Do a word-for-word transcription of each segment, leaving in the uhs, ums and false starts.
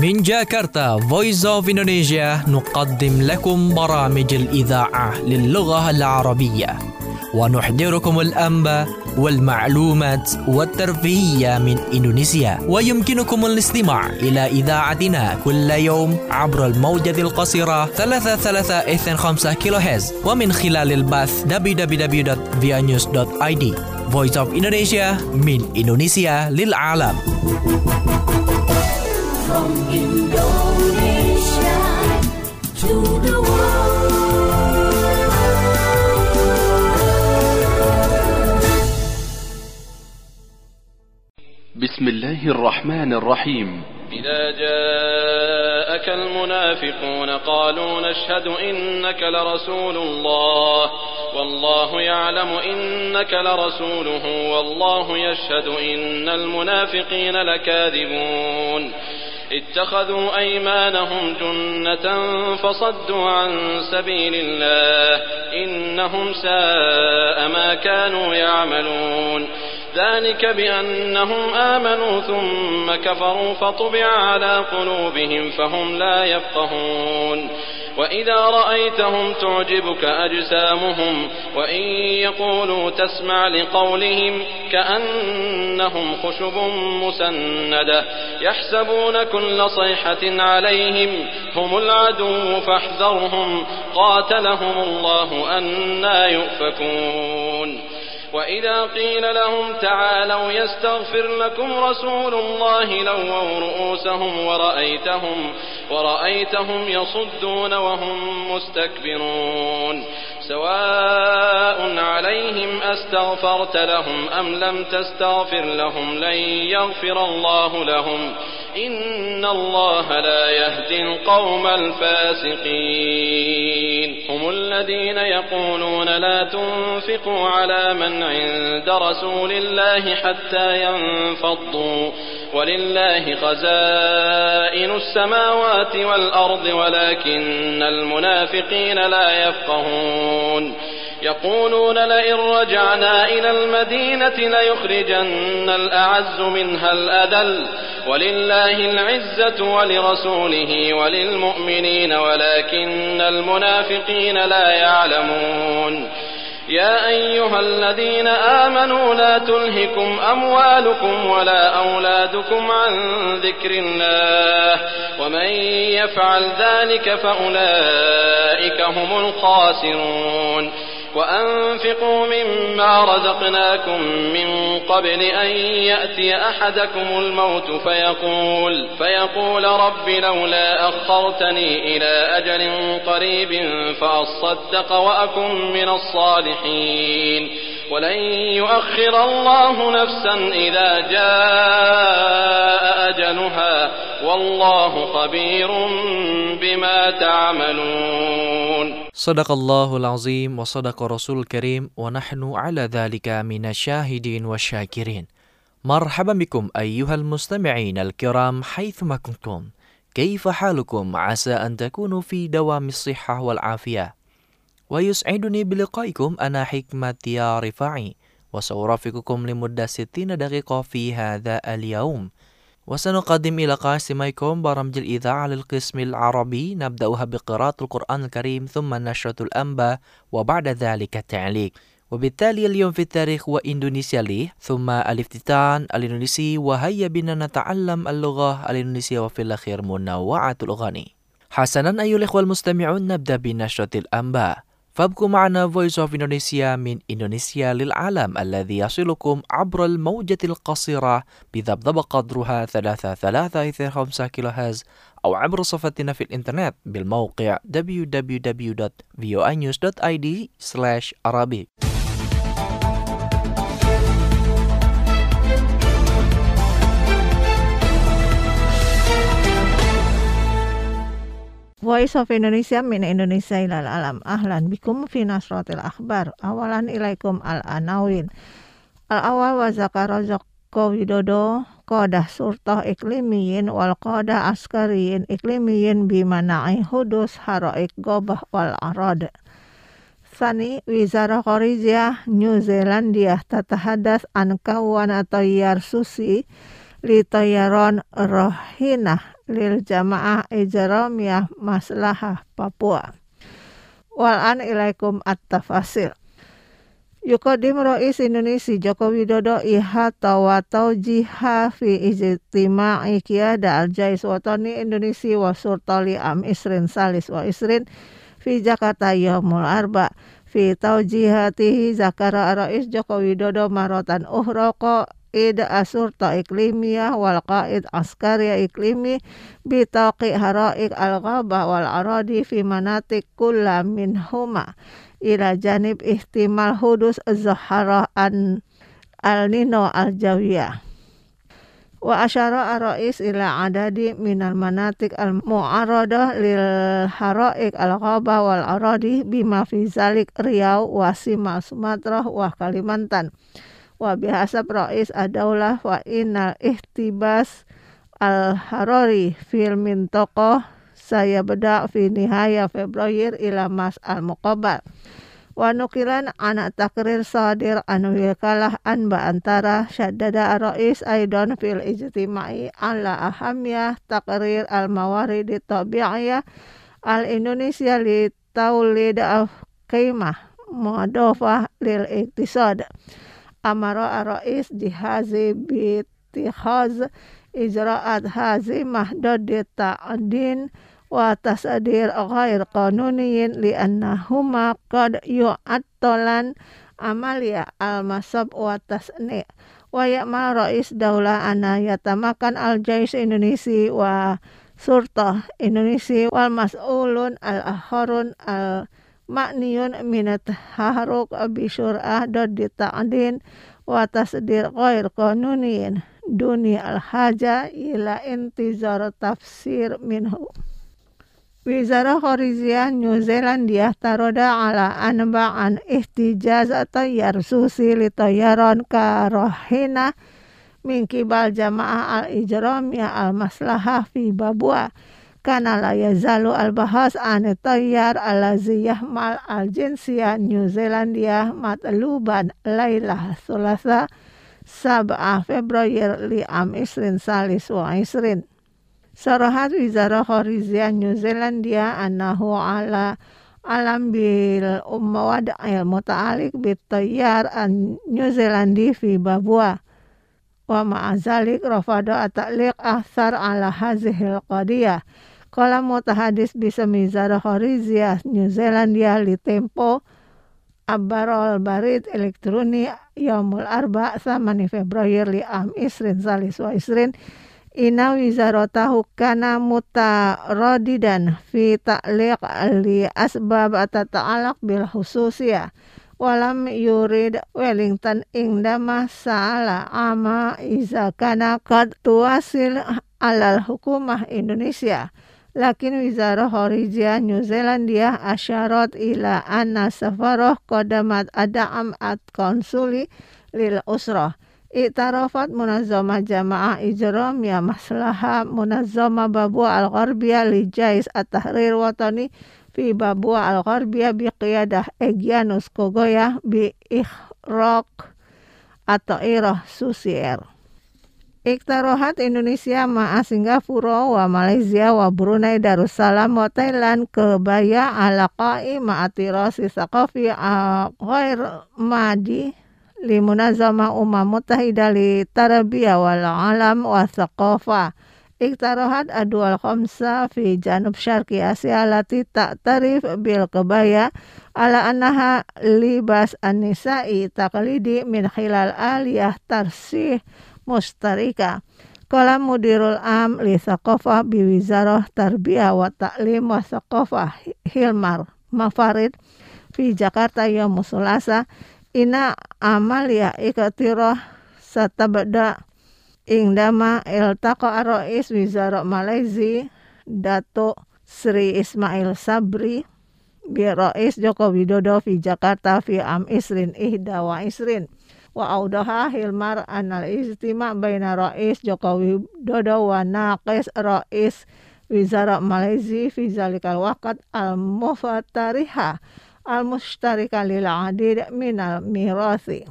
من جاكرتا Voice of Indonesia نقدم لكم برامج الإذاعة للغة العربية ونحضركم الأنباء والمعلومات والترفيهية من إندونيسيا. ويمكنكم الاستماع إلى إذاعتنا كل يوم عبر الموجة القصيرة ثلاثة ثلاثة اثنين خمسة كيلو هرتز ومن خلال البث دبليو دبليو دبليو دوت via news دوت i d. Voice of Indonesia من إندونيسيا للعالم. From Indonesia to the world. بسم الله الرحمن الرحيم. إذا جاءك المنافقون قالوا نشهد إنك لرسول الله والله يعلم إنك لرسوله والله يشهد إن المنافقين لكاذبون اتخذوا أيمانهم جنة فصدوا عن سبيل الله إنهم ساء ما كانوا يعملون ذلك بأنهم آمنوا ثم كفروا فطبع على قلوبهم فهم لا يفقهون وإذا رأيتهم تعجبك أجسامهم وإن يقولوا تسمع لقولهم كأنهم خشب مسندة يحسبون كل صيحة عليهم هم العدو فاحذرهم قاتلهم الله أنى يؤفكون وإذا قيل لهم تعالوا يستغفر لكم رسول الله لووا رؤوسهم ورأيتهم ورأيتهم يصدون وهم مستكبرون سواء عليهم أستغفرت لهم أم لم تستغفر لهم لن يغفر الله لهم إن الله لا يهدي القوم الفاسقين هم الذين يقولون لا تنفقوا على من عند رسول الله حتى ينفضوا ولله خزائن السماوات والأرض ولكن المنافقين لا يفقهون يقولون لئن رجعنا إلى المدينة ليخرجن الأعز منها الأذل ولله العزة ولرسوله وللمؤمنين ولكن المنافقين لا يعلمون يا أيها الذين آمنوا لا تلهكم أموالكم ولا أولادكم عن ذكر الله ومن يفعل ذلك فأولئك هم الخاسرون وأنفقوا مما رزقناكم من قبل أن يأتي أحدكم الموت فيقول فيقول رب لولا أخرتني إلى أجل قريب فأصدق وأكن من الصالحين ولن يؤخر الله نفسا إذا جاء أجلها والله خبير بما تعملون. Sadaqallahul azim wa sadaqa rasul karim wa nahnu ala dhalika minasyahidin wa syakirin. Marhaban bikum ayyuhal mustami'in al-kiram haythuma kuntum. Kaifa halukum asa an takunu fi dawamis sihhah wal afiyah. Wa yus'iduni biliqaikum ana hikmati ya rifa'i wa sawrafiqukum limuddah sittina daqiqah fi hadha al-yawm. وسنقدم إلى قاسميكم برامج الإذاعة للقسم العربي نبدأها بقراءة القرآن الكريم ثم نشرة الأنباء وبعد ذلك التعليق وبالتالي اليوم في التاريخ وإندونيسيا لي ثم الافتتان الإندونيسي وهيا بنا نتعلم اللغة الإندونيسية وفي الأخير منوعة الأغاني. حسنا أيها الإخوة المستمعون نبدأ بنشرة الأنباء فابقوا معنا Voice of Indonesia من إندونيسيا للعالم الذي يصلكم عبر الموجة القصيرة بضبط قدرها ثلاثة ثلاثة اثنين خمسة كيلو هرتز أو عبر صفحتنا في الإنترنت بالموقع دبليو دبليو دبليو دوت فيو نيوز دوت i d slash arabic. Voice of Indonesia min Indonesia ilal alam. Ahlan bikum fi nasratil akhbar. Awalan ilaikum al-anawin. Al-awal wa zakara Joko Widodo qadah surtah iklimiyin wal qadah askariyin iklimiyin bimana'i hudus haraik gobah wal arad. Sani Wizara Kharijah New Zealandia tatahadas an kawan tayyar susi li tayyaron rohinah lil Jamaah Ijramiyah Maslahah Papua. Wal an ilaikum at-tafasil. Yuqaddim Rais Indonesia Joko Widodo ihata wa taujiha fi ijtima'i qiyada al-jais watani Indonesia wa surtali am isrin salis wa isrin fi Jakarta yaumul arba fi taujihatihi zakara Rais Joko Widodo marotan uhraqa id asurta iklimiyah wal qaid askariya iklimi bi taqi haraik al-ghabah wal aradi fi manatik kulla minhuma ila janib ihtimal hudus az-zaharah an al-nino al-jawiyah. Wa asyara ar-rais ila adadi minal manatik al-mu'aradah lil haraik al-ghabah wal aradi bima fi zalik Riau wa Simal Sumatera wa Kalimantan. Wa bihasab rais ad-daulah wa innal ihtibas al-harari fil mintaqah saya beda fi nihaya Februari ila mas al-muqabbal. Wa nukilan anak takrir sadir anu wilkalah anba antara syaddada rais aidan fil ijtima'i ala ahamiyah takrir al-mawarid tabi'iyah al-Indonesia li taulid al-qimah muadofah lil iktisad. Amara rais jihazi bi ittikhaz ijra'at hazimah dadi ta'din wa tasadir ghair qanuniyin li annahuma qad yu'attalan amalia al-masab wa tasni' wa ya'mal rais daulah ana yatamakan al-jais Indonesia wa surtah Indonesia wal mas'ulun al-akharun al-ma'niyun minat haruq bi syur'ah dadi ta'din wa tasdir ghair qanuniyin duni al-haja ila intizar tafsir minhu. Wizara Kharijiyah New Zealandia taroda ala anba'an ihtijaz tayyar susi li tayyaran karahina min kibal Jamaah al-Ijramiyah al-Maslahah fi Babua kana la yazalu al-bahas an tayyar allazi yahmal al-jinsiyah New Zealandia matluban lailah sulasa sab'a Februari li am isrin salis wa isrin. Sarahat Wizara Kharijiyah New Zealandia annahu ala alam bil umma wada'il muta'alik bit tayyar an New Zealandi fi Babua wa ma'azalik rafada at-ta'liq athar ala hazihil qadiyah. Qala mutahadis bismi Wizara Kharijiyah New Zealandia li tempo Abarol barid elektroni yaumul arba samani Februari li am isrin salis wa isrin. Ina wizaratahu kana mutaradidan fi ta'liq li asbab atata'alaq bil khususiyah walam yurid Wellington indama sa'ala ama iza kana qad tuwasil alal hukumah Indonesia. Lakin Wizara Kharijiyah New Zealandia asyarat ila anna safarah qadamat ada'am at konsuli lil usrah. Iktarafat Munazzamah Jamaah Ijramiyah Maslahah Munazzamah Babua Al-Gharbiyah li Jais At-Tahrir Watani fi Babua Al-Gharbiyah bi qiyadah Egyanus Kogoya bi ikhraq at-ta'irah Susier. Iktarahat Indonesia ma'a Singapura wa Malaysia wa Brunei Darussalam wa Thailand kebaya ala qa'imah atirasi saqafi ghair madi li Munazzamah Umam Muttahida li Tarbiyah wal Alam wa Thaqafah. Iktarahat adwal khamsa fi Janub Syarqi Asia lati ta'tarif bil kebaya ala annaha libas an-nisa'i taqlidi min khilal aliyah tarsih mustarika. Qala mudirul am li Thaqafah bi Wizarah Tarbiyah wa Ta'lim wa Thaqafah Hilmar Mafarid fi Jakarta yaum Selasa. Ina amalia ikatirah satabda ingdama iltaqa ar-rais Wizara Malaysia Dato Sri Ismail Sabri bi Rais Joko Widodo fi Jakarta fi am isrin ihda wa isrin wa audaha Hilmar anal ijtima' baina Rais Joko Widodo wa naqis Rais Wizara Malaysia fi zalikal waqt al-mufatariha al-mustarika lil adid minal mirasi.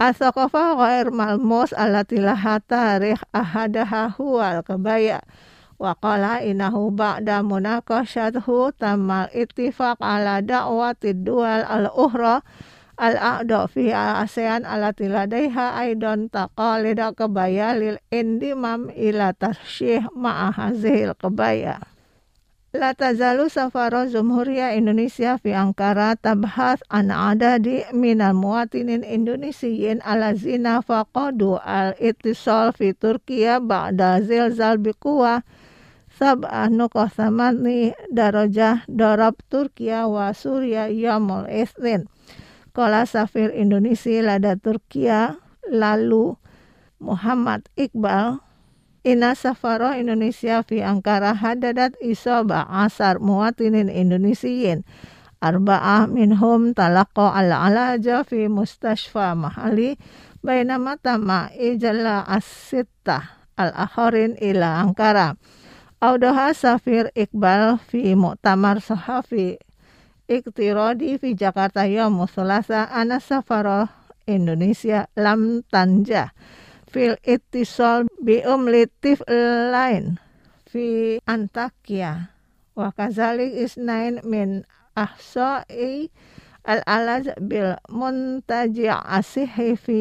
As-saqafah ghair malmus allati laha tarikh ahadaha huwal kebaya Wa qala innahu ba'da munaqashathu tamal ittifaq ala da'watid dual al-ukhra al-a'da fi al-ASEAN allati ladaiha aidan taqalida qabaya lil indimam ila tarsyih ma'a hazihil qabaya. La tazalu safara Jumhuriyah Indonesia fi Ankara tabhath an adadi minal muwatinin Indonesiyin alazina faqadu al-ittisal fi Turkiya ba'da zilzal biquwa sab'ah nuqah thamani darajah darab Turkiya wa Suriya yamul isnin. Qala safir Indonesia lada Turkiya lalu Muhammad Iqbal Inna safara Indonesia fi Ankara hadadat isaba asar muwatinin Indonesiyin arba'ah minhum talaqa al-alaja fi mustashfa mahali bainama tama ijalla as-sittah al-akharin ila Ankara. Audaha safir Iqbal fi mu'tamar sahafi iktiradi fi Jakarta yaum Tsulasa ana safara Indonesia lam tanja fil ittisal bi umlitif lain fi Antakya wa kazalik isnain min ahsa'i al-alaj bil muntaji' asihi fi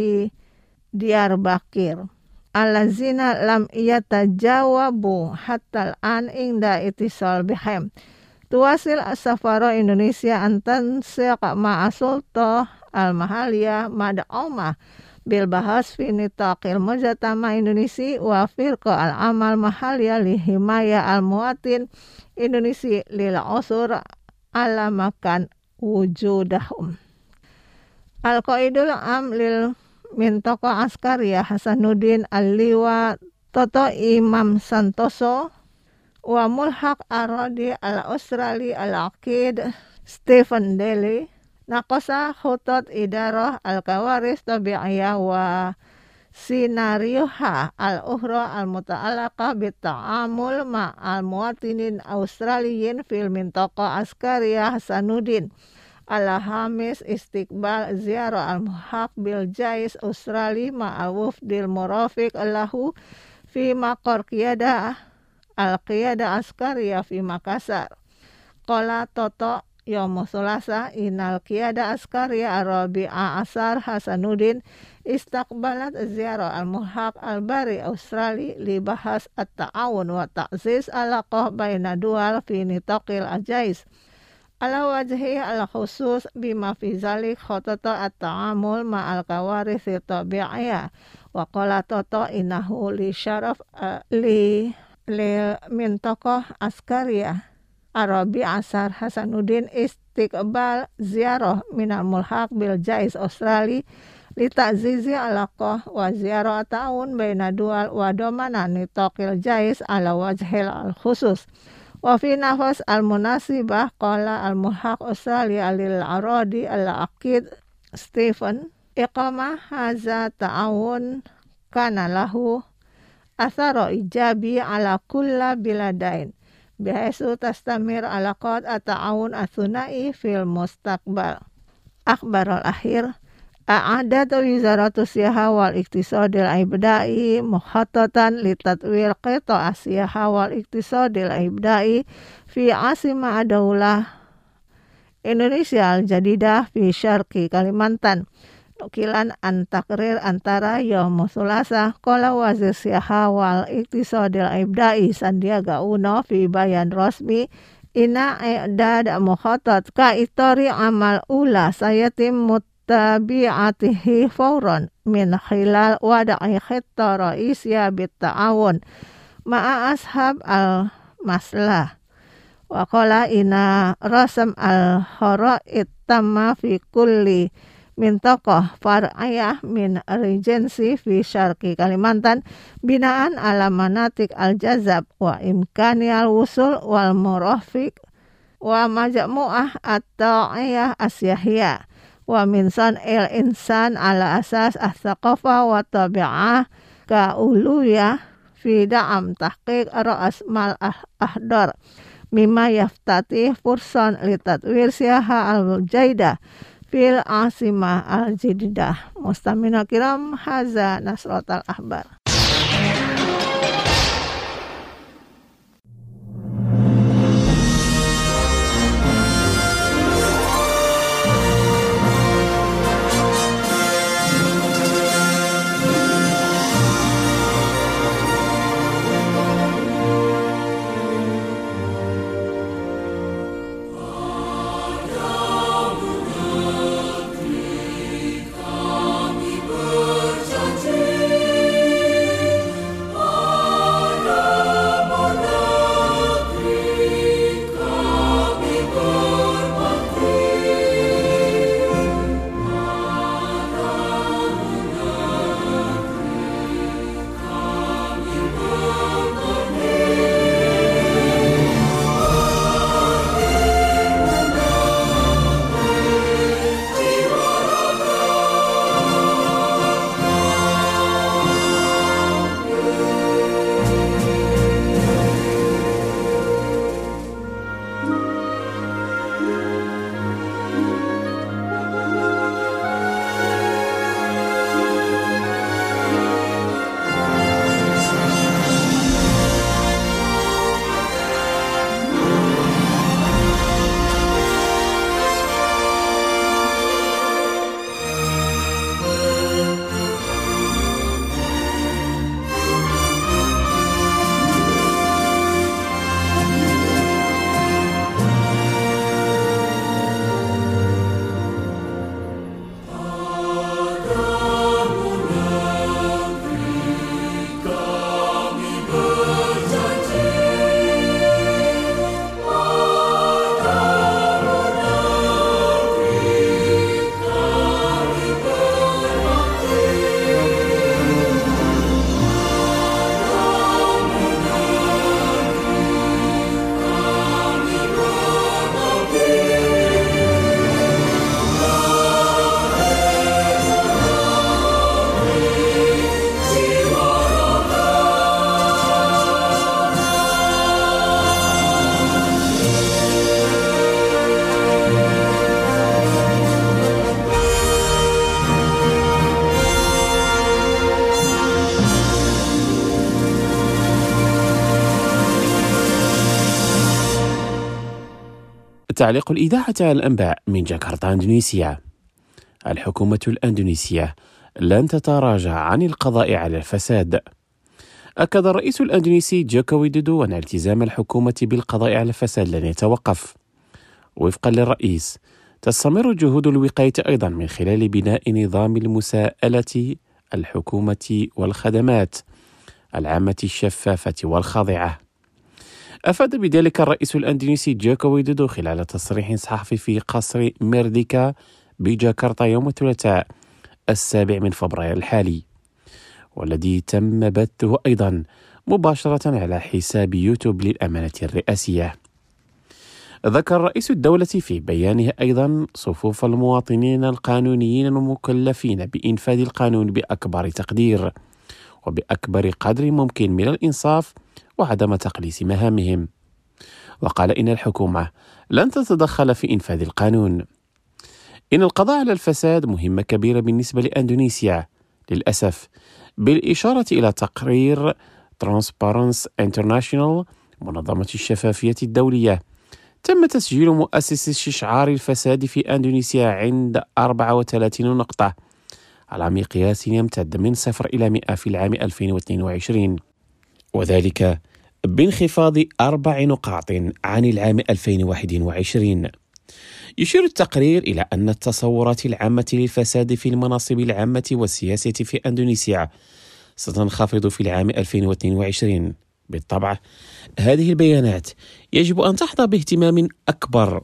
Diyarbakir alazina lam yatajawabu hatta al-an inda ittisal bihim. Tuwasil as-safara Indonesia antan siqa ma'asultah al-mahaliyah mad'umah bil bahas fi nitaqil mujtama Indonesia wa firqa al-amal mahaliyah li himaya al-muwatin Indonesia lil usur ala makan wujudahum. Al-qaidul am lil mintaqa askariyah Hasanuddin al-Liwa Toto Imam Santoso wa mulhaq aradi al-Australi al-Aqid Stephen Daly naqasa khutat idarah al-kawaris tabi'iyah wa sinarioha al-ukhra al-muta'alaqa bitta'amul ma'al muwatinin Australiyin fil mintaqa askariyah Hasanuddin al-Hamis istiqbal ziarah al-muhaq bil jais Australi ma'al wufdil murafiq lahu fi maqar qiyadah al-qiyada askariyah fi Makassar. Qala Toto yaum Tsulasa inal qiyada askariyah arabi'a asar Hasanuddin istaqbalat ziarah al-mulhaq al-bari Australi li bahas at-ta'awun wa ta'ziz alaqah baina dual fi nitaqil ajais ala wajhi al-khusus bima fi zalik khotata at-ta'amul ma'al kawarith tabi'iyah. Wa qala Toto innahu li syaraf uh, li lil mintokoh askariyah Arabi asar Hasanuddin istiqbal ziarah minal mulhaq bil jais Australi li ta'zizi alaqah wa ziarah ta'un baina dual wa domana nitaqil jais ala wajhil al khusus wa fi nafas al munasibah qala al mulhaq Australia lil aradi al aqid Stephen iqamah haza ta'awun kana lahu atharo ijabi ala kulla biladain bihaisu tastamir alaqat at-ta'awun athunai fil mustaqbal. Akhbar al-akhir a'adat wizaratu siyaha wal iktisadil ibda'i mukhattatan litatwir qita siyaha wal iktisadil ibda'i fi asima daulah Indonesia al-jadidah fi syarqi Kalimantan. Nukilan antakrir antara yaum Tsulasa qala wazir siyaha wal iktisadil ibda'i Sandiaga Uno fi bayan rasmi ina i'dad mukhatat ka itori amal ula sayatim muttabi'atihi fawran min khilal wada'i khitta ra'isya bit ta'awun ma'a ashab al maslah wa qala ina rasam al khara'it tamma fi kulli mintokoh far'ayah min regency fi syarqi Kalimantan binaan ala manatik al-jazab wa imkani al-wusul wal murafiq wa majmu'ah at-ta'iyah asyahiyah wa min san'il insan ala asas as-saqafa wa tabi'ah ka'uluyah fi da'am tahqiq ra'as mal ahdar mimma yaftati fursan litatwir siyaha al-jaidah fil asimah al-jadidah. Mustamina kiram haza nasratal akhbar. تعليق الإذاعة على الأنباء من جاكرتا إندونيسيا. الحكومة الأندونيسية لن تتراجع عن القضاء على الفساد. أكد الرئيس الأندونيسي جوكو ويدودو أن التزام الحكومة بالقضاء على الفساد لن يتوقف. وفقا للرئيس تستمر جهود الوقاية أيضا من خلال بناء نظام المساءلة الحكومة والخدمات العامة الشفافة والخاضعة. أفاد بذلك الرئيس الأندونيسي جوكو ويدودو خلال تصريح صحفي في قصر ميرديكا بجاكرتا يوم الثلاثاء السابع من فبراير الحالي، والذي تم بثه أيضا مباشرة على حساب يوتيوب للأمانة الرئاسية. ذكر رئيس الدولة في بيانه أيضا صفوف المواطنين القانونيين المكلفين بإنفاذ القانون بأكبر تقدير وبأكبر قدر ممكن من الإنصاف وعدم تقليص مهامهم. وقال إن الحكومة لن تتدخل في إنفاذ القانون. إن القضاء على الفساد مهمة كبيرة بالنسبة لإندونيسيا للأسف، بالإشارة إلى تقرير Transparency International منظمة الشفافية الدولية. تم تسجيل مؤسس استشعار الفساد في أندونيسيا عند أربعة وثلاثين نقطة على مقياس يمتد من صفر إلى مئة في العام ألفين واثنين وعشرين، وذلك بانخفاض أربع نقاط عن العام ألفين وواحد وعشرين. يشير التقرير إلى أن التصورات العامة للفساد في المناصب العامة والسياسة في أندونيسيا ستنخفض في العام ألفين واثنين وعشرين. بالطبع هذه البيانات يجب أن تحظى باهتمام أكبر.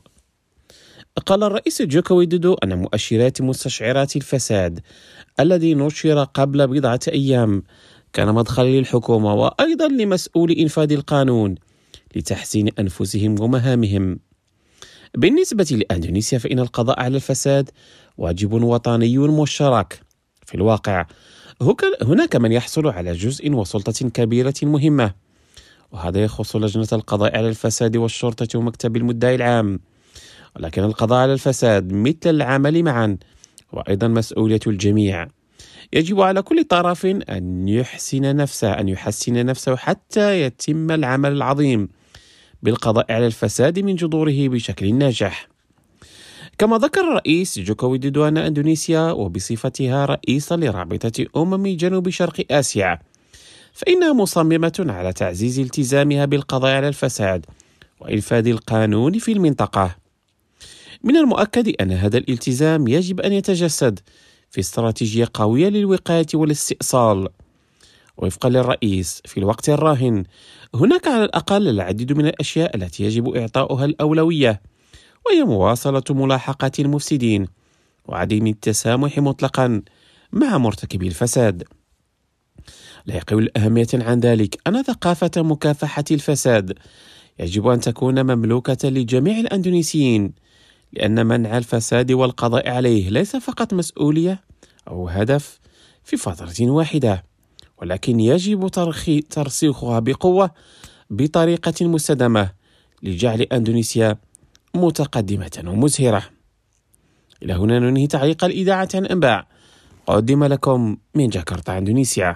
قال الرئيس جوكو ويدودو أن مؤشرات مستشعرات الفساد الذي نشر قبل بضعة أيام كان مدخلا للحكومة وأيضا لمسؤول إنفاذ القانون لتحسين أنفسهم ومهامهم. بالنسبة لأندونيسيا فإن القضاء على الفساد واجب وطني مشترك. في الواقع هناك من يحصل على جزء وسلطة كبيرة مهمة، وهذا يخص لجنة القضاء على الفساد والشرطة ومكتب المدعي العام. ولكن القضاء على الفساد مثل العمل معا وأيضا مسؤولية الجميع. يجب على كل طرف أن يحسن نفسه أن يحسن نفسه حتى يتم العمل العظيم بالقضاء على الفساد من جذوره بشكل ناجح. كما ذكر الرئيس جوكو ويدودو أن أندونيسيا وبصفتها رئيسا لرابطة أمم جنوب شرق آسيا فإنها مصممة على تعزيز التزامها بالقضاء على الفساد وإنفاذ القانون في المنطقة. من المؤكد أن هذا الالتزام يجب أن يتجسد في استراتيجية قوية للوقاية والاستئصال. وفقا للرئيس في الوقت الراهن هناك على الأقل العديد من الأشياء التي يجب إعطاؤها الأولوية، وهي مواصلة ملاحقة المفسدين وعدم التسامح مطلقا مع مرتكبي الفساد. لا يقل أهمية عن ذلك أن ثقافة مكافحة الفساد يجب أن تكون مملوكة لجميع الأندونيسيين، لأن منع الفساد والقضاء عليه ليس فقط مسؤولية أو هدف في فترة واحدة، ولكن يجب ترسيخها بقوة بطريقة مستدامة لجعل أندونيسيا متقدمة ومزهرة. إلى هنا ننهي تعليق الإذاعة عن أنباء قدم لكم من جاكرتا إندونيسيا.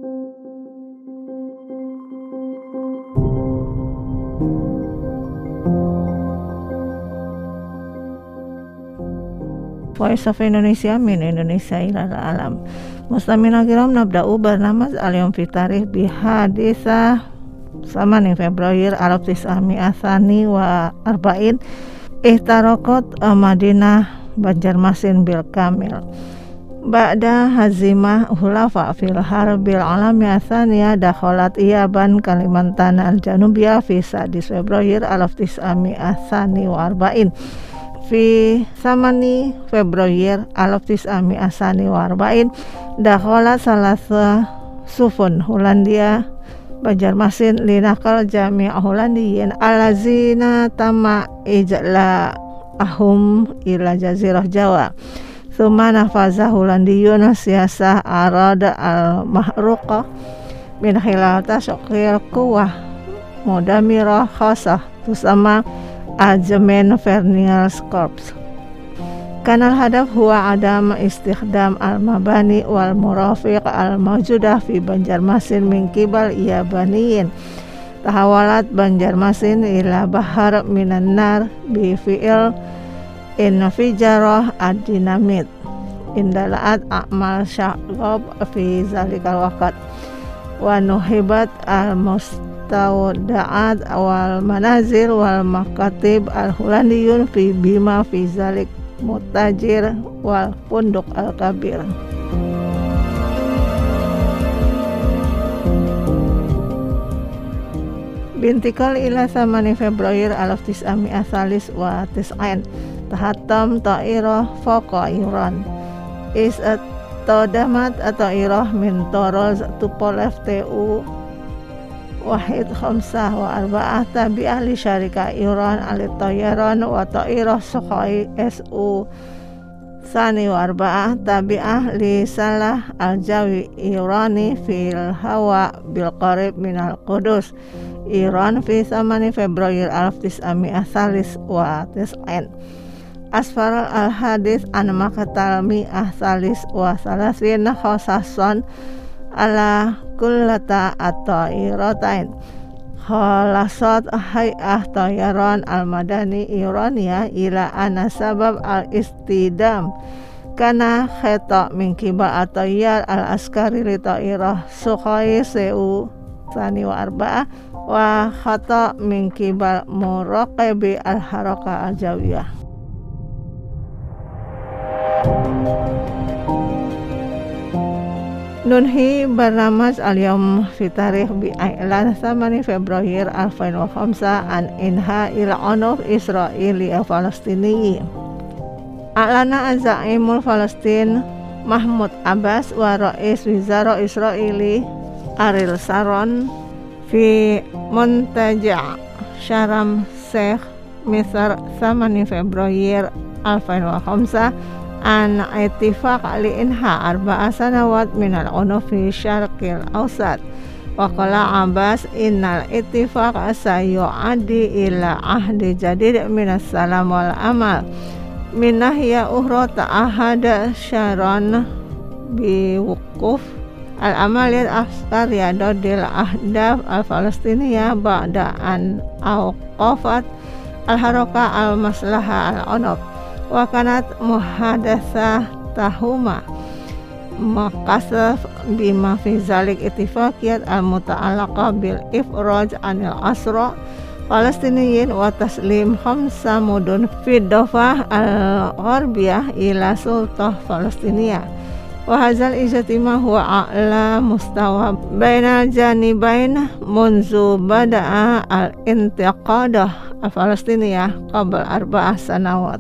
Voice of Indonesia min Indonesia ila alam. Muslimina kiram nabda'u barnamaz al-yawm fi tarikh bi hadisah samanin Februari alaf tis'ami'ah tsani wa arba'in ihtaraqat Madinah Banjarmasin bil kamil. Ba'da hazimah hulafa fil harbil alamiyah tsaniyah dakhalat Yaban Kalimantan al-Janubiyah fi sadis Februari alaf tis'ami'ah tsani wa arba'in. Fi samani Februari alaf tis'ami'ah tsani wa arba'in dakhalat salasa sufun Hollandia Banjarmasin linakal jami'a Hollandiyin alazina tama ijla ahum ila jazirah Jawa. Thumma nafaza Hollandiyun siyasah arada al-mahruqah min khilal tasaqil quwah mudamirah khasah tusama Ajemen Vernial Corps. Kanal hadaf huwa adam istikhdam al-mabani wal murafiq al-mawjudah fi Banjarmasin min qibal Yabaniyin tahawalat Banjarmasin ila bahar minan nar bi fi'il infijarah ad-dinamit indalaat a'mal syaqab fi zalikal waqt wa nuhibat al-mustawda'at wal manazil wal makatib al-hulandiyun fi bima fi zalik mutajir wal punduk al-kabir. Bintikal ila samani Februari alaf tis'ami'ah salis wa tis'ain tahatam ta'irah foqa Iran is a todamat atau irah min toroz tupolev tu wahid khamsah wa arba'ah tabi'ah li syarika Iran alit tayaran wa ta'irah sukhai su sani wa arba'ah tabi'ah li salah al-jawi Irani fil hawa bil qarib minal Qudus Iran fi samani Februari alaf tis'ami'ah salis wa tis'ain asfar al-hadis an makatal mi'ah salis wa salasin khosason ala kullata atau iratain kholasot hay'ah tayaran al-madani Irania ila ana sabab al-istidam kana kheta min kibal atayar al-askari li ta'irah sukhai seu sani wa arba'ah wa khata min kibal muraqabi al-haraka al-jawiyah. Nunhi barnamaj al-yawm fi tarikh bi i'lan samani Februari alfin wa khamsa an inha ila unuf Israili al-Falastini. A'lana az-za'imul Falastin Mahmud Abbas wa Rais Wizara Israili Ariel Sharon fi Muntaja Sharm Sheikh Misr samani Februari alfin wa khamsa an ittifaq li inha arba'a sanawat minal unuf fi syarqil awsat wa qala Abbas innal ittifaq sayu'addi ila ahdi jadid minas salam wal amal min nahya ukhra ta'ahada Sharon bi wuquf al-amaliyat askariyah dodil ahdaf al-Falastiniyah ba'da an awqafat al-haraka al-maslaha al-unuf wa kanat muhadatsah tahuma maqasaf bima fi zalik ittifaqiyat al-muta'allaqah bil ifraj anil asra Palestiniyin wa taslim khamsa mudun fi dofah al-gharbiyah ila sultah Palestiniyah wa hadzal ijtima huwa a'la mustawa bainal janibain munzu bada'a al-intiqadah al-Palestiniyah qabl arba'ah sanawat.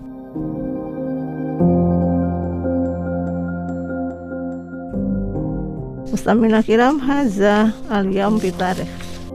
Mustamina kiram hadza al-yawm fi tarikh.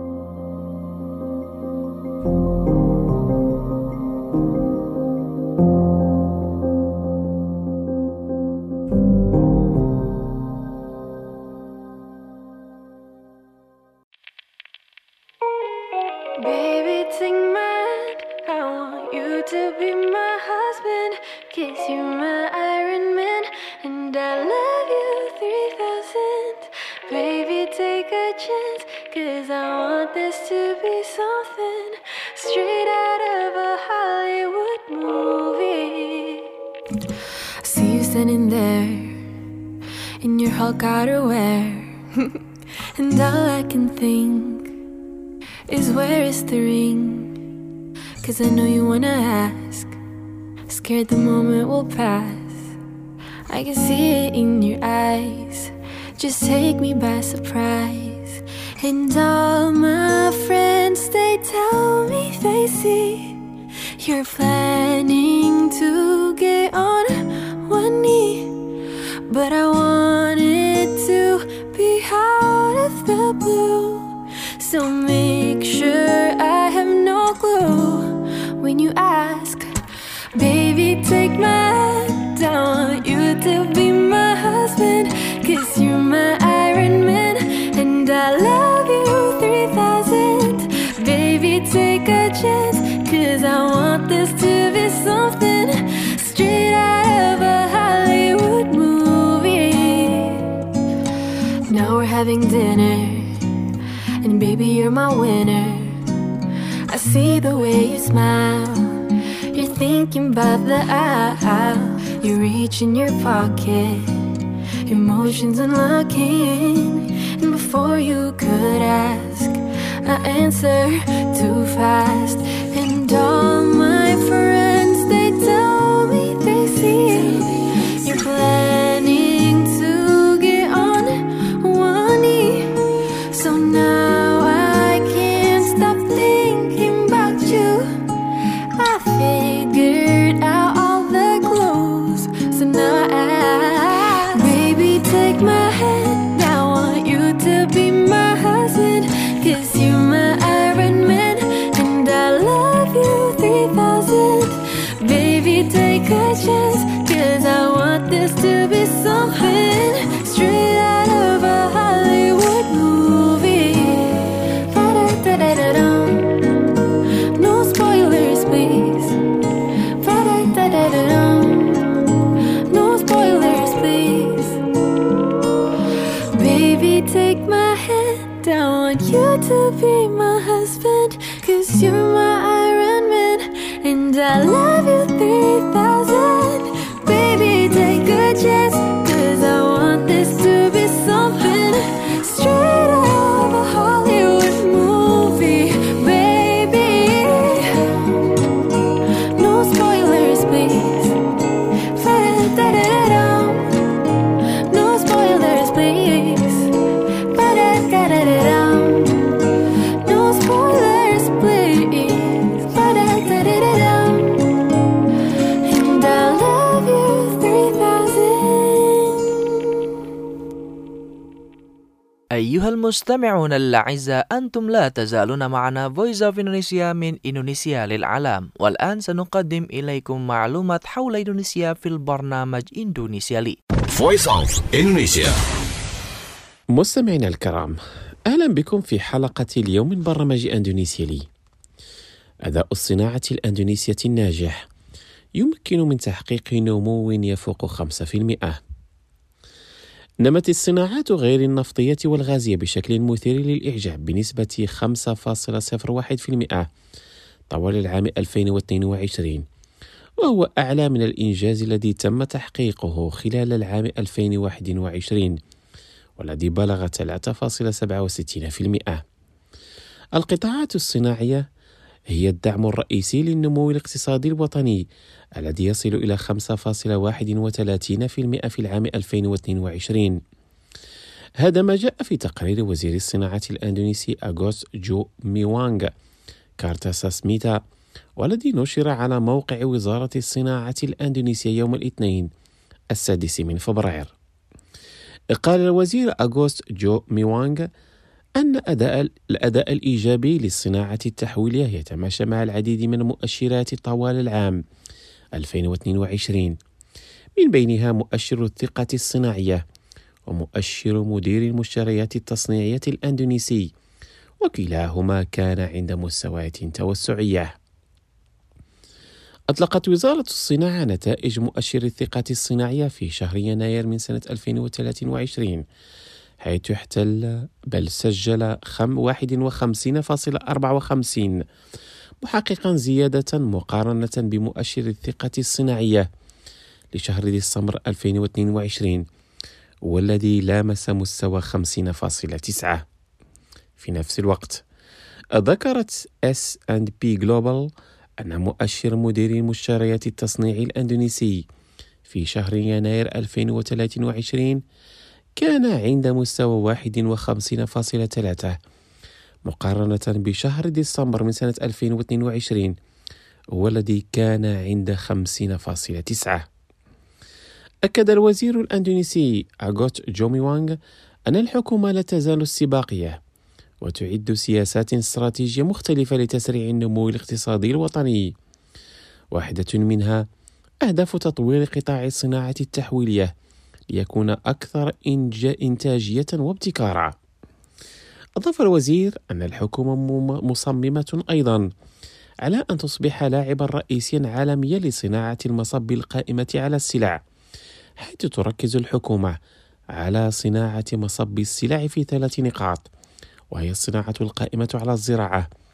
Baby, take my hand, I want you to be my husband, 'cause you're my Iron Man, and I love you three thousand. Baby, take a chance, 'cause I want this to be something straight out of a Hollywood movie. See you standing there in your Hulk outerwear, and all I can think is where is the ring? 'Cause I know you wanna ask, scared the moment will pass. I can see it in your eyes, just take me by surprise. And all my friends, they tell me they see you're planning to get on one knee, but I want it to be out of the blue. So make sure I have no clue when you ask, baby, take my hand, I want you to be my husband, 'cause you're my Iron Man, and I love you three thousand. Baby, take a chance, 'cause I want this to be something straight out of a Hollywood movie. Now we're having dinner, and baby, you're my winner. I see the way you smile. You're thinking about the aisle. You reach in your pocket, emotions unlocking. And before you could ask, I answer too fast. And all my friends, they tell me they see you're planning to get on one knee. So now I can't stop thinking about you. I figured out all the clues. So now I, baby, take my hand. I want you to be my husband, 'cause you're my Iron Man, and I love you three thousand. Baby, take a chance, 'cause I want this to be something straight out of a Hollywood movie. Ba-da-da-da-da-dum. No spoilers, please. Ba-da-da-da-da-dum. No spoilers, please. Baby, take my hand. I want you to be my husband, 'cause you're my Iron Man, and I love you three thousand. Baby, take a chance, 'cause I want this to be something straight out of a Hollywood movie. Baby, no spoilers, please. Ba-da-da-da-da-dum. No spoilers, please. Ba-da-da-da-da-dum. No spoilers, please. Ba-da-da-da-da-dum. And I love you three thousand. أيها المستمعون الأعزاء، أنتم لا تزالون معنا Voice of Indonesia من إندونيسيا للعالم، والآن سنقدم إليكم معلومات حول إندونيسيا في البرنامج إندونيسيا لي. Voice of Indonesia. مستمعينا الكرام، أهلا بكم في حلقة اليوم من برنامج إندونيسيا لي. أداء الصناعة الأندونيسية الناجح يمكن من تحقيق نمو يفوق خمسة بالمئة. نمت الصناعات غير النفطية والغازية بشكل مثير للإعجاب بنسبة خمسة فاصلة صفر واحد بالمئة طوال العام ألفين واثنين وعشرين، وهو أعلى من الإنجاز الذي تم تحقيقه خلال العام ألفين وواحد وعشرين والذي بلغ ثلاثة فاصلة سبعة وستين بالمئة. القطاعات الصناعية هي الدعم الرئيسي للنمو الاقتصادي الوطني الذي يصل إلى خمسة فاصلة واحد وثلاثين بالمئة في العام ألفين واثنين وعشرين. هذا ما جاء في تقرير وزير الصناعة الأندونيسي أغوست جو ميوانغ كارتاساسميتا، والذي نشر على موقع وزارة الصناعة الأندونيسية يوم الاثنين السادس من فبراير. قال الوزير أغوست جو ميوانغ أن أداء الأداء الإيجابي للصناعة التحويلية يتماشى مع العديد من المؤشرات طوال العام ألفين واثنين وعشرين، من بينها مؤشر الثقة الصناعية ومؤشر مدير المشتريات التصنيعية الأندونيسي، وكلاهما كان عند مستويات توسعية. أطلقت وزارة الصناعة نتائج مؤشر الثقة الصناعية في شهر يناير من سنة ألفين وثلاثة وعشرين، حيث احتل بل سجل واحد وخمسين فاصلة أربعة وخمسين، محققا زيادة مقارنة بمؤشر الثقة الصناعية لشهر ديسمبر ألفين واثنين وعشرين والذي لامس مستوى خمسين فاصلة تسعة. في نفس الوقت ذكرت إس أند بي Global أن مؤشر مدير المشتريات التصنيعي الأندونيسي في شهر يناير ألفين وثلاثة وعشرين كان عند مستوى واحد وخمسين فاصلة ثلاثة مقارنة بشهر ديسمبر من سنة ألفين واثنين وعشرين والذي كان عند خمسين فاصلة تسعة. أكد الوزير الأندونيسي أغوست جو ميوانغ أن الحكومة لا تزال السباقية وتعد سياسات استراتيجية مختلفة لتسريع النمو الاقتصادي الوطني، واحدة منها أهداف تطوير قطاع الصناعة التحويلية ليكون أكثر إنتاجية وابتكارا. أضاف الوزير أن الحكومة مصممة أيضا على أن تصبح لاعبا رئيسيا عالميا لصناعة المصب القائمة على السلع، حيث تركز الحكومة على صناعة مصب السلع في ثلاث نقاط، وهي الصناعة القائمة على الزراعة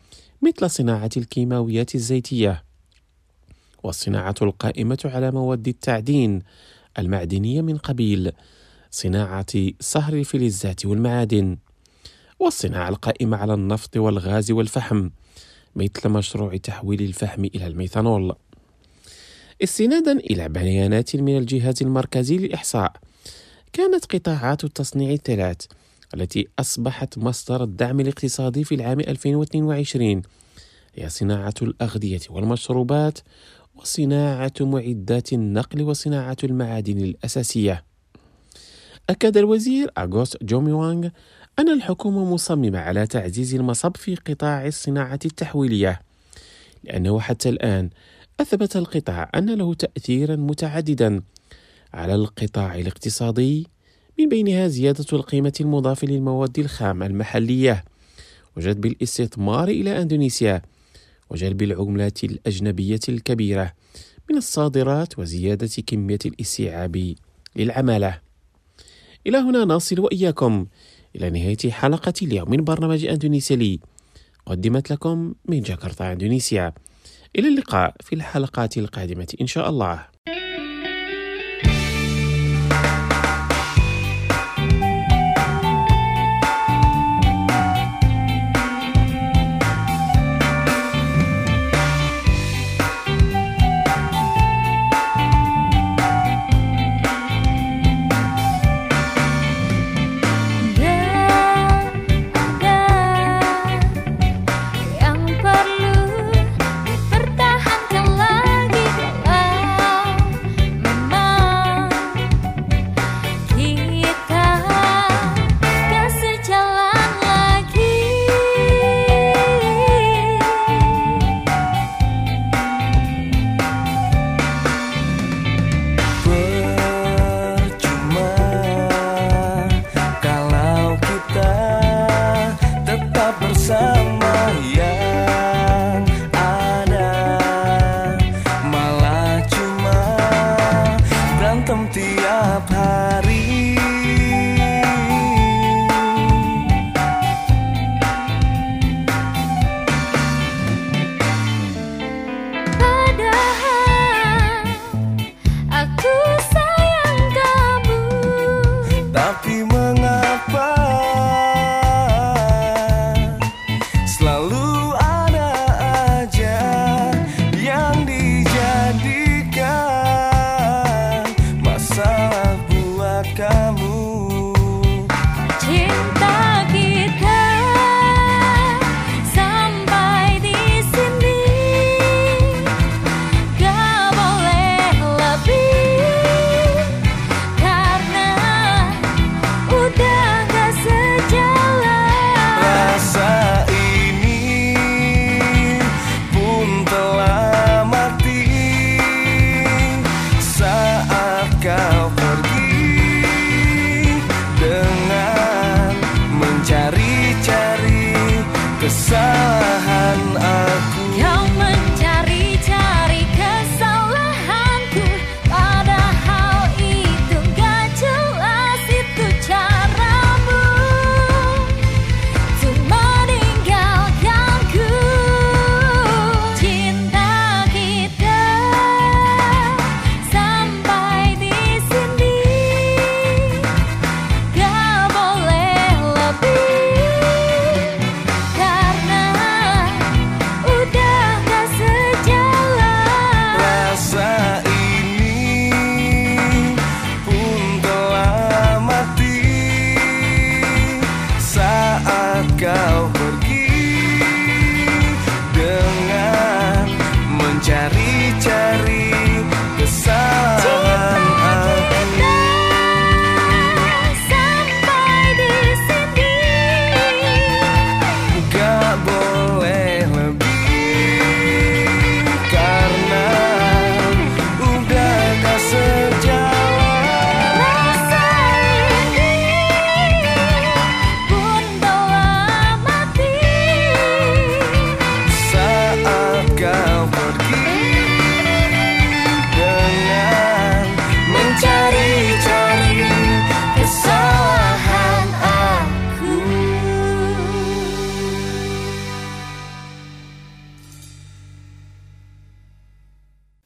مثل صناعة الكيماويات الزيتية، والصناعة القائمة على مواد التعدين المعدنية من قبيل صناعة صهر الفلزات والمعادن، والصناعة القائمة على النفط والغاز والفحم مثل مشروع تحويل الفحم إلى الميثانول. استنادا إلى بيانات من الجهاز المركزي للإحصاء، كانت قطاعات التصنيع الثلاث التي أصبحت مصدر الدعم الاقتصادي في العام ألفين واثنين وعشرين هي صناعة الأغذية والمشروبات، وصناعة معدات النقل، وصناعة المعادن الأساسية. أكد الوزير أغوست جوميوانغ أن الحكومة مصممة على تعزيز المصب في قطاع الصناعة التحويلية، لأنه حتى الآن أثبت القطاع أن له تأثيرا متعددا على القطاع الاقتصادي، من بينها زيادة القيمة المضافة للمواد الخام المحلية، وجذب الاستثمار إلى أندونيسيا، وجلب العملات الأجنبية الكبيرة من الصادرات، وزيادة كمية الاستيعاب للعمالة. إلى هنا نصل وإياكم إلى نهاية حلقة اليوم من برنامج أندونيسيا لي، قدمت لكم من جاكرتا إندونيسيا. إلى اللقاء في الحلقات القادمة إن شاء الله. Yang perlu dipertahankan lagi dalam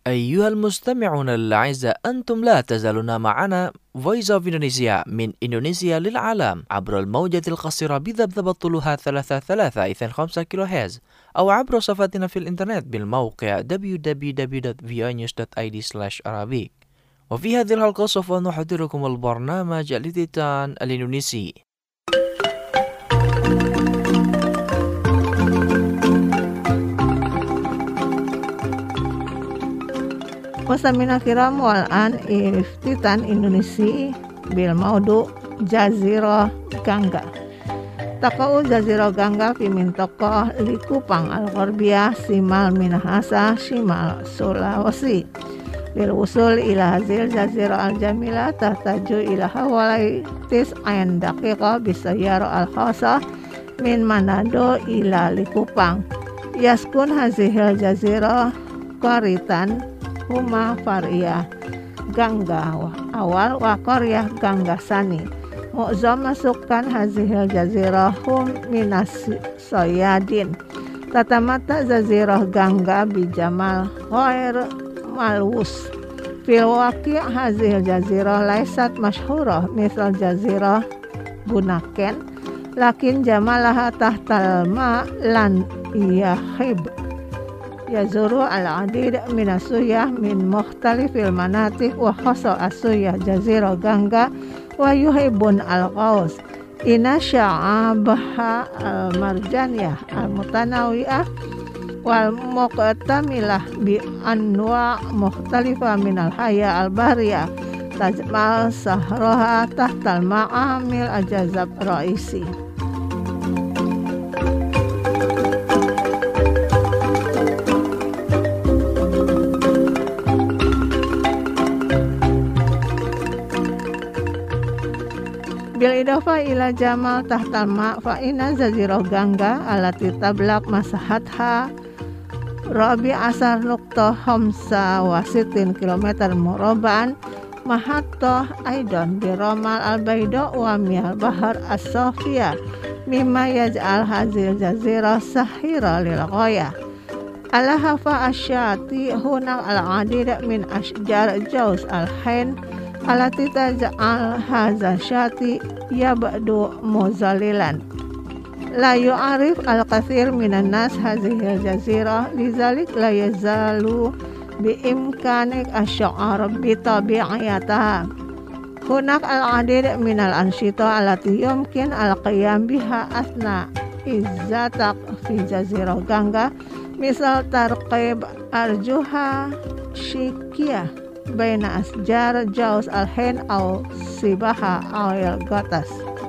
أيها المستمعون الأعزاء، أنتم لا تزالون معنا Voice of Indonesia من إندونيسيا للعالم عبر الموجة القصيرة بذبذب طولها ثلاثة ثلاثة إثنان خمسة كيلو هرتز، أو عبر صفحتنا في الإنترنت بالموقع دبليو دبليو دبليو دوت في او نيوز دوت اي دي سلاش arabic. وفي هذه الحلقة سوف نحضركم البرنامج الإتيتان الإندونيسي. Mustamina kiram wal an iftitan Indonesia bil maudu Jazirah Gangga. Takau Jazirah Gangga fi min tokoh likupang al-Gharbiyah simal minahasa simal Sulawesi. Bil usul ila hazil Jazirah al-Jamila tahtaju ila hawalai tis ayan daqiqah bisayyara al-khasa min Manado ila Likupang. Yaskun hazihil Jazirah qaritan huma Faria Gangga awal wa Korea Gangga Sani. Mu'zam masukkan hazihil jazirah hum minas soyadin. Tatamata jazirah Gangga bijamal ghair malwus. Fil waqi' hazihil jazirah laisat masyhurah misal jazirah Bunaken, lakin jamalaha tahtal ma lan yahib. Yazuru al-adid min as-suyah min mukhtalifil manatik wa khasa as-suyah jazirah Gangga wa yuhibbun al-qaus. Ina sya'abaha al-marjaniyah al-mutanawiyah wal muqtamilah bi anwa' mukhtalifah min al-haya al-bariyah tajmal sahraha tahtal ma'amil ajazab raisi. Bil idafa ila jamal tahtal ma fa inna jazirah Gangga alati tablaq masahatha rabi asar nukta khamsa wa sitin kilometer murabba'an mahatta aidan bi ramal al-bayda wa miyal bahar as-safiyah mimma yaj'al hazil jazirah sahira lil ghayah. Alaha fa asyati huna al-adid min ashjar jauz al-hain alati taj'al hadza syati yabdu muzalilan. La yu'arif al-kathir minan nas hadhihi al-jazirah lizalik la yazalu bi imkanik asy'ar bi tabi'iyataha. Hunak al-adid min al-anshita allati yumkin al-qiyam biha asna izzatak fi jazirah Gangga, misal tarqib arjuha shikiyah baina asjar jauz al-hain au sibaha awil gatas.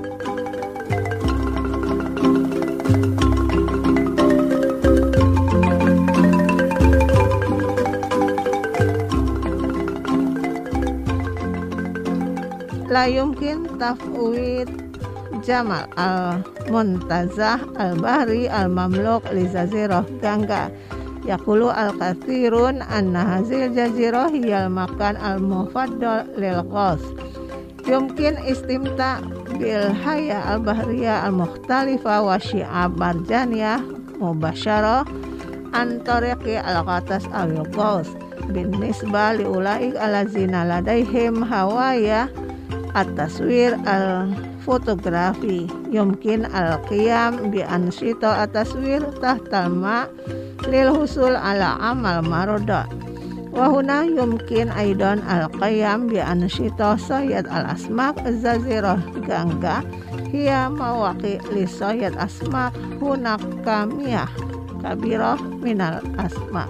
La yumkin tafwid jamal al-muntazah al-bahri al-mamluk li jazirah Gangga. Yaqulu al-kathirun anna hazil jazirah hiyal makan al-mufaddal lil ghas. Yumkin istimta bil haya al-bahriyah al-mukhtalifa wa syi'ab marjaniyah mubasyarah an tariqi al-ghatas awil ghas. Bin nisbah li ulaik alazina ladaihim hawaya at-taswir al-fotografi yumkin al-qiyam bi ansyita at-taswir tahtal ma lil husul ala amal maroda. Wahuna yumkin aidan al-qiyam bi ansyita sayyid al-asmak az-jazirah Gangga hiya mawaqi li sayyid asmak hunak kamiyah kabirah minal asmak.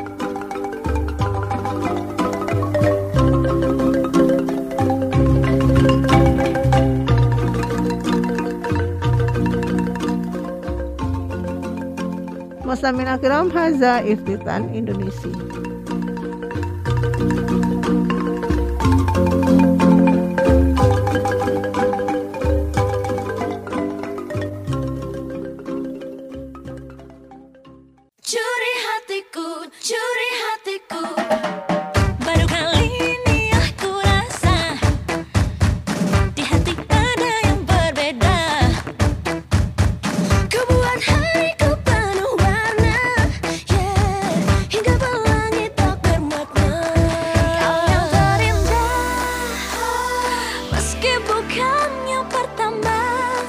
Mustamina kiram haza iftitan Indonesia. Curi hatiku, curi hatiku. Baru kali ini aku rasa di hati ada yang berbeda. Kau buat hariku penuh warna, yeah. Hingga pelangi Meski bukan yang pertama,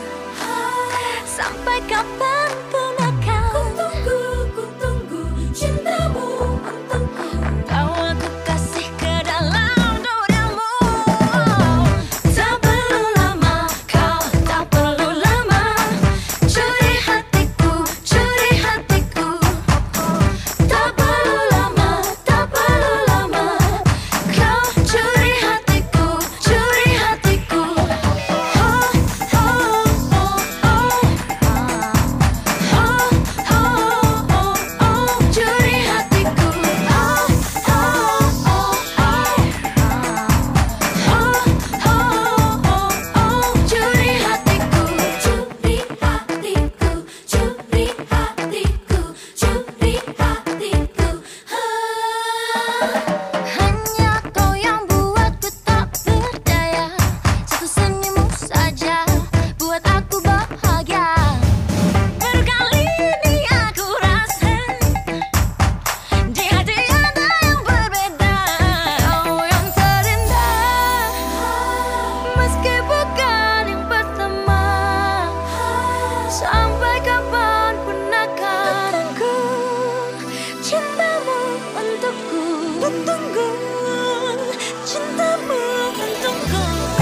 sampai kapan pun akan ku tunggu, ku tunggu cintamu untukku. Bawa ku kasih ke dalam duniamu. Tak perlu lama, kau tak perlu lama, curi hatiku, curi hatiku. Tak perlu lama, tak perlu lama, kau curi hatiku, curi hatiku. Oh, oh, oh, oh. Hanya kau yang buatku tak berdaya. Satu senyummu saja buat aku bahagia. Baru kali ini aku rasa di hati ada yang berbeda. Oh yang terindah, meski bukan yang pertama, sampai kapan pun akan ku cintamu untukku. Ku tunggu cintamu untukku.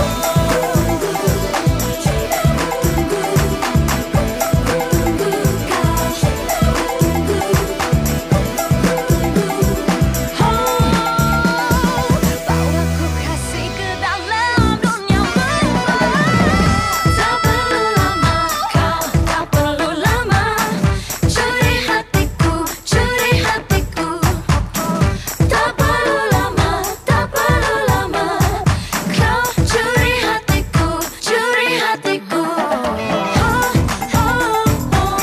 Bawa ku kasih ke dalam duniamu. Tak perlu lama, kau tak perlu lama, curi hatiku, curi hatiku. Tak perlu lama, tak perlu lama, kau curi hatiku, curi hatiku. Oh, oh, oh, oh.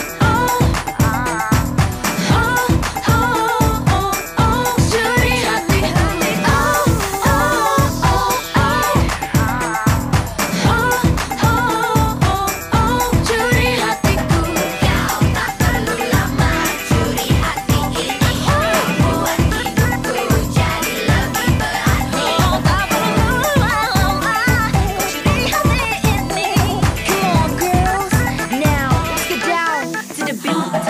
Oh, oh, oh, oh, curi hatiku. Oh, oh, oh, oh. Oh, oh, oh, oh, curi hatiku. Kau tak perlu lama, curi hati ini, buat hidupku jadi lebih berarti. Oh, tak perlu lama, curi hati ini. Come on girls, now let's get down to the beat.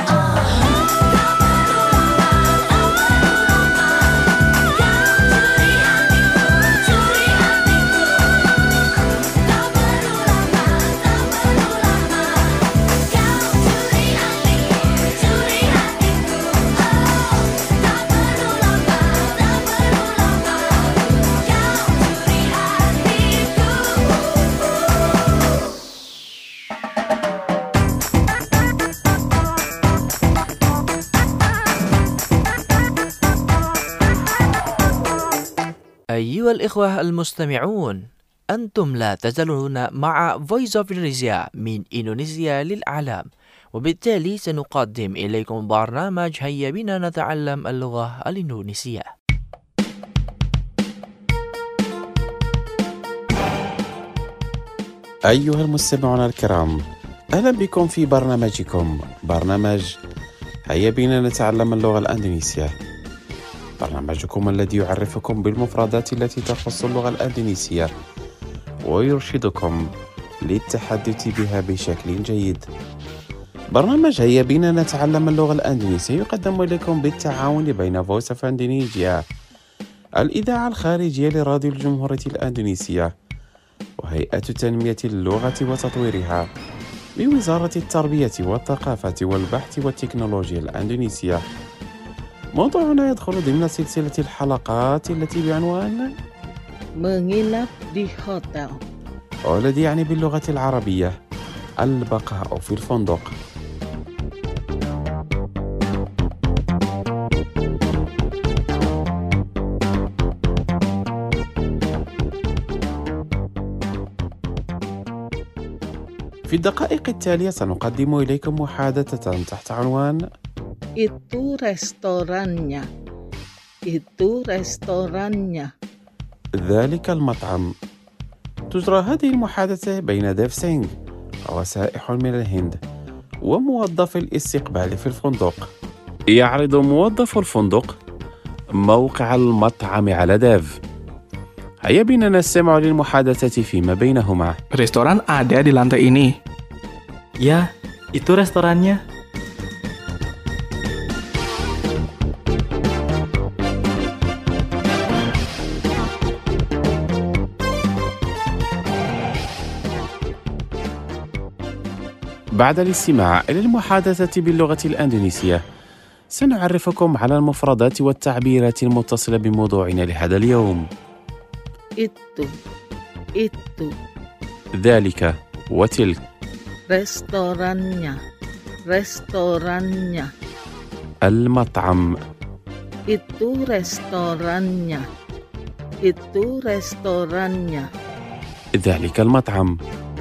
أيها الإخوة المستمعون، أنتم لا تزالون مع Voice of Indonesia من إندونيسيا للعالم، وبالتالي سنقدم إليكم برنامج هيا بنا نتعلم اللغة الإندونيسية. أيها المستمعون الكرام، أهلا بكم في برنامجكم برنامج هيا بنا نتعلم اللغة الأندونيسية، برنامجكم الذي يعرفكم بالمفردات التي تخص اللغة الأندونيسية ويرشدكم للتحدث بها بشكل جيد. برنامج هيا بنا نتعلم اللغة الأندونيسية يقدم إليكم بالتعاون بين Voice of Indonesia، الإذاعة الخارجية لراديو الجمهورية الأندونيسية، وهيئة تنمية اللغة وتطويرها بوزارة التربية والثقافة والبحث والتكنولوجيا الأندونيسية. موضوعنا يدخل ضمن سلسلة الحلقات التي بعنوان menginap di hotel. والذي يعني باللغة العربية البقاء في الفندق. في الدقائق التالية سنقدم إليكم محادثة تحت عنوان Itu restorannya. Itu restorannya. ذلك المطعم. تجرى هذه المحادثة بين ديف سينغ وهو سائح من الهند وموظف الاستقبال في الفندق. يعرض موظف الفندق موقع المطعم على ديف. هيا بنا نستمع للمحادثة فيما بينهما. Restoran ada di lantai ini. Ya, itu restorannya. بعد الاستماع إلى المحادثة باللغة الأندونيسية، سنعرفكم على المفردات والتعبيرات المتصلة بموضوعنا لهذا اليوم. Itu, itu, ذلك وتلك. restorannya, restorannya. المطعم. Itu restorannya, itu restorannya. ذلك المطعم.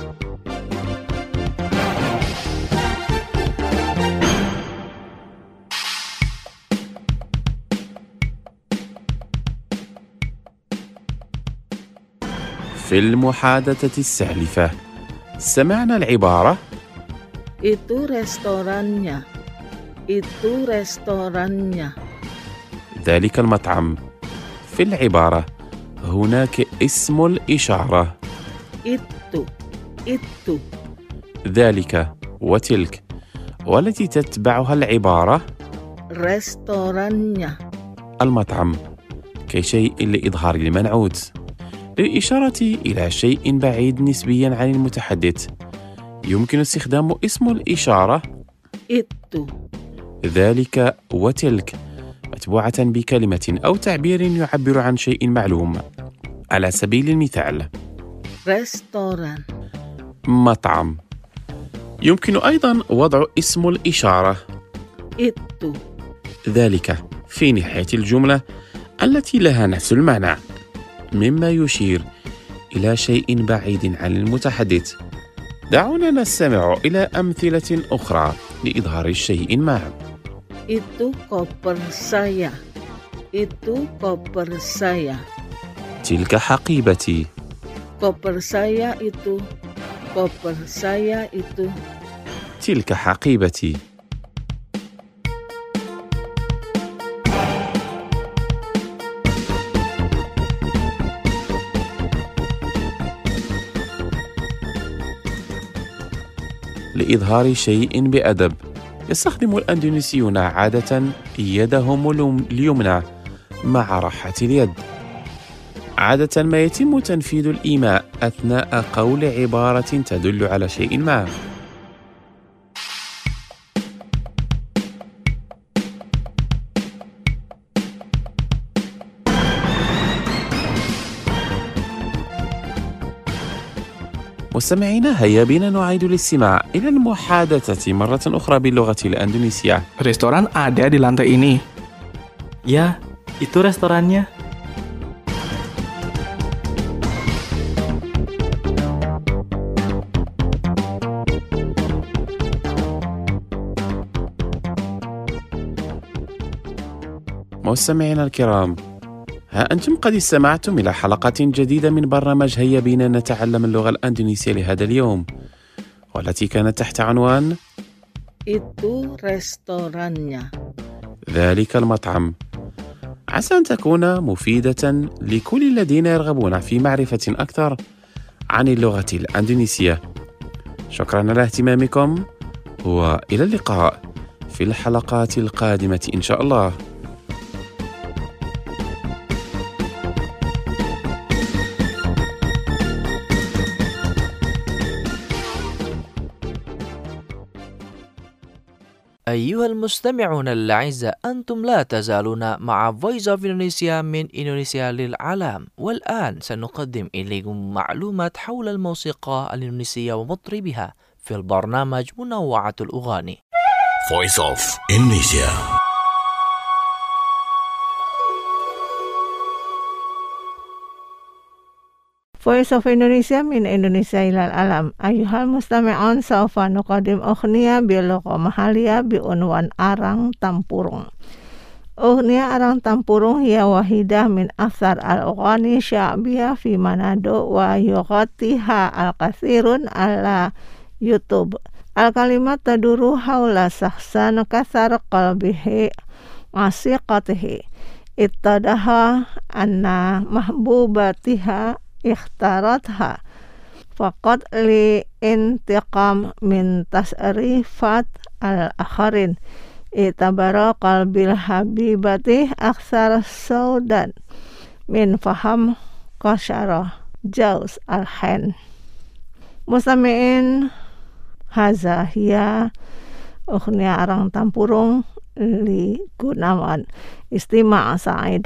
في المحادثة السالفة سمعنا العبارة Itu restorannya, itu restorannya. ذلك المطعم. في العبارة هناك اسم الإشارة Itu, itu, ذلك وتلك، والتي تتبعها العبارة restorannya. المطعم كشيء لإظهار المنعوت للإشارة إلى شيء بعيد نسبيا عن المتحدث. يمكن استخدام اسم الإشارة Itu, ذلك وتلك متبوعة بكلمة أو تعبير يعبر عن شيء معلوم. على سبيل المثال restoran. مطعم. يمكن أيضا وضع اسم الإشارة Itu, ذلك في نهاية الجملة التي لها نفس المعنى، مما يشير إلى شيء بعيد عن المتحدث. دعونا نستمع إلى أمثلة أخرى لإظهار الشيء ما. itu koper saya, itu koper saya. تلك حقيبتي. Koper saya itu, koper saya itu. تلك حقيبتي. لإظهار شيء بأدب، يستخدم الأندونيسيون عادة يدهم اليمنى مع راحة اليد. عادة ما يتم تنفيذ الإيماء أثناء قول عبارة تدل على شيء ما. مستمعينا، هيا بنا نعيد الاستماع إلى المحادثة مرة أخرى باللغة الأندونيسية. Restoran ada di lantai ini. Ya, itu restorannya. مستمعينا الكرام، ها أنتم قد استمعتم إلى حلقة جديدة من برنامج هيا بنا نتعلم اللغة الأندونيسية لهذا اليوم، والتي كانت تحت عنوان Itu restorannya. ذلك المطعم. عسى أن تكون مفيدة لكل الذين يرغبون في معرفة أكثر عن اللغة الأندونيسية. شكرا على اهتمامكم، وإلى اللقاء في الحلقات القادمة إن شاء الله. أيها المستمعون الأعزاء، أنتم لا تزالون مع Voice of Indonesia من إندونيسيا للعالم، والآن سنقدم إليكم معلومات حول الموسيقى الإندونيسية ومطربها في البرنامج منوعة الأغاني. Voice of Indonesia. Voice of Indonesia من إندونيسيا إلى العالم. أيها المستمعون، سوف نقدم أغنية بلغة محلية بعنوان Arang Tampurung. أغنية أرang Tampurung هي واحدة من أكثر الأغاني الشعبية في منادو، ويغطيها الكثيرون على يوتيوب. الكلمات تدور حول شخص كسر قلبه موسيقته. ittadaha anna mahbubatiha ikhtaratha faqad li intiqam min tasrifat al-akharin itabara qalbil habibati aksar saudan min faham qasyarah jauz al-hen. Mustami'in haza hiya ukhnya arang tampurung li Gunawan istima' sa'id.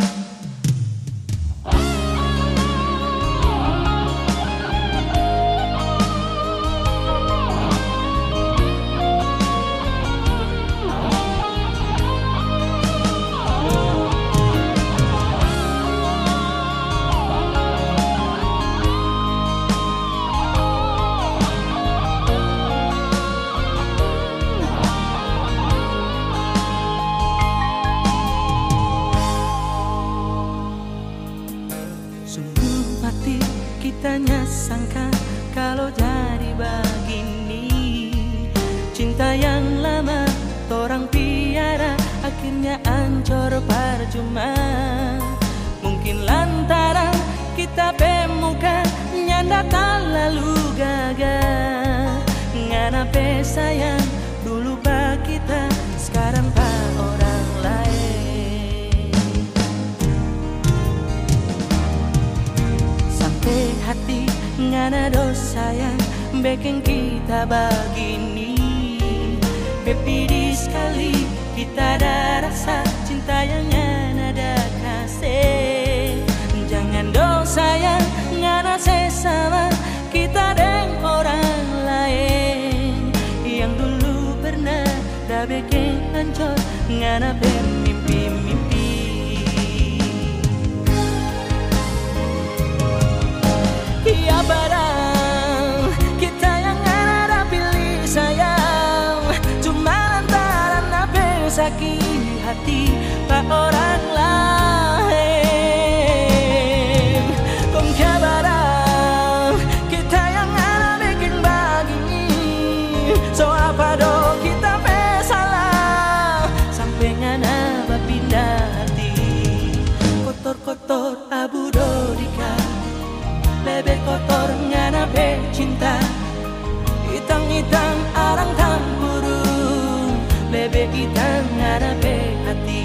Kitanya sangka kalau jadi begini, cinta yang lama torang piara akhirnya ancur percuma. Mungkin lantaran kita pemuka nyanda terlalu gagah. Ngana pe sayang dulu pa kita, sekarang pa orang lain. Hati ngana dosa yang bikin kita begini. Bepidi sekali kita ada rasa cinta yang ngana ada kasih. Jangan dosa yang ngana sesama kita dengan orang lain. Yang dulu pernah dah bikin hancur ngana bermimpi-mimpi. Ya barang kita yang ada pilih sayang, cuma lantaran apa sakit hati pak orang lain. Kong ya barang kita yang ada bikin begini, so apa do kita salah sampai ngana berpindah hati. Kotor-kotor abu dodika, lebih kotor ngana pe cinta. Itang-itang arang tampuru, lebih itang ngana pe hati.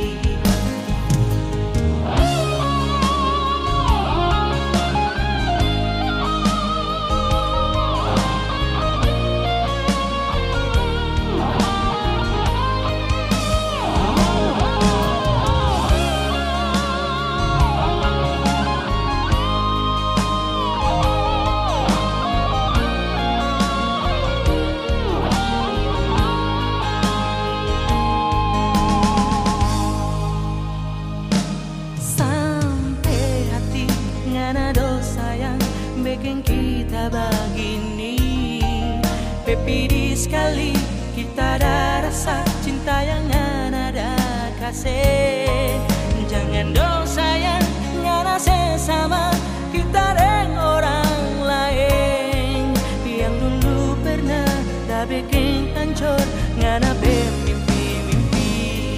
Pepidi sekali kita ada rasa cinta yang ngana ada kasih. Jangan dosa yang ngana sesama kita dengan orang lain. Yang dulu pernah dah bikin hancur ngana bermimpi-mimpi.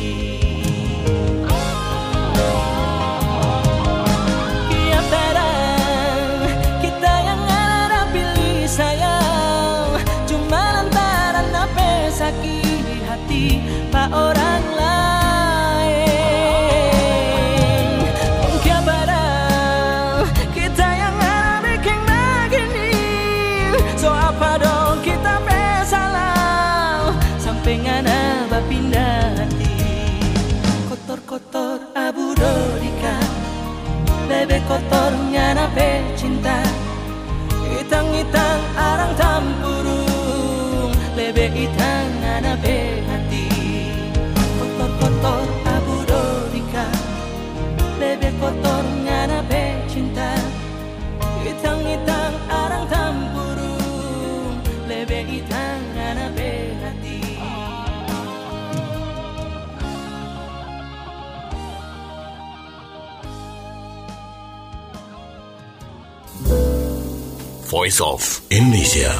Ya barang kita yang ada pilih sayang, sakit hati pak orang lain. Mungkin barang kita yang ada bikin begini, so apa dong kita salah sampai ngana berpindah hati. Kotor-kotor abu dodika, lebih kotor ngana pe cinta. Itang-itang arang tampuru, lebih itang ngana pe hati. Kotor-kotor abu dodika, lebih kotor ngana pe cinta. Itang-itang arang tampuru, lebih itang ngana pe hati. Voice of Indonesia.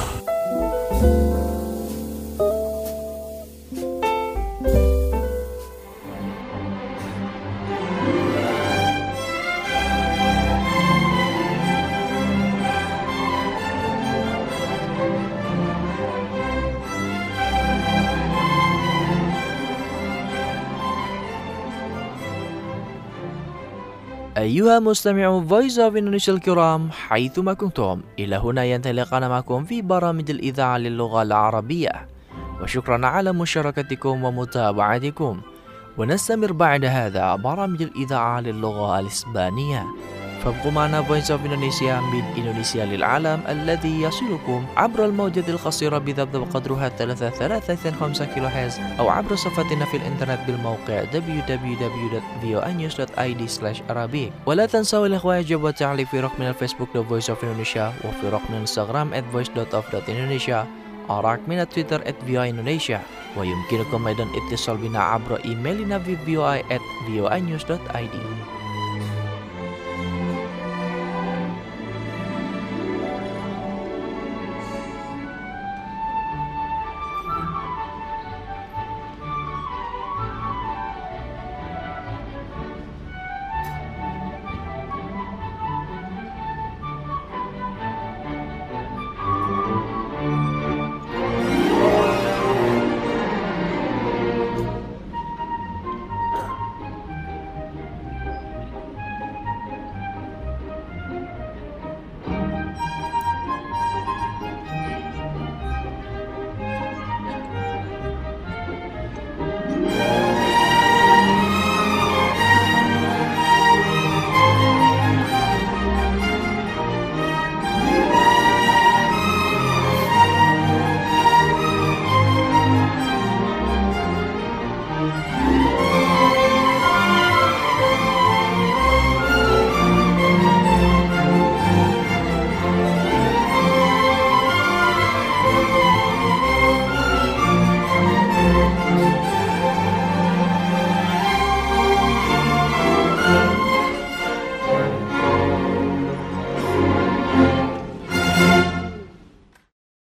أيها مستمعو Voice of Indonesia الكرام حيثما كنتم، إلى هنا ينتهي لقاءنا معكم في برامج الإذاعة للغة العربية، وشكرا على مشاركتكم ومتابعتكم. ونستمر بعد هذا برامج الإذاعة للغة الإسبانية، فابقوا معنا Voice of Indonesia من إندونيسيا للعالم الذي يصلكم عبر الموجة القصيرة بذبذب قدرها ثلاثة ثلاثة خمسة كيلو هرتز، أو عبر صفحتنا في الإنترنت بالموقع دبليو دبليو دبليو دوت في او ان نيوز دوت اي دي سلاش arabic. ولا تنسوا الإخوة يجب والتعليق في رقم الفيسبوك The Voice of Indonesia، وفي رقم الانستغرام at voice dot of dot indonesia، أراك من تويتر at في او indonesia، ويمكنكم أيضا اتصال بنا عبر إيميلنا في في او اي at في او ان نيوز دوت اي دي.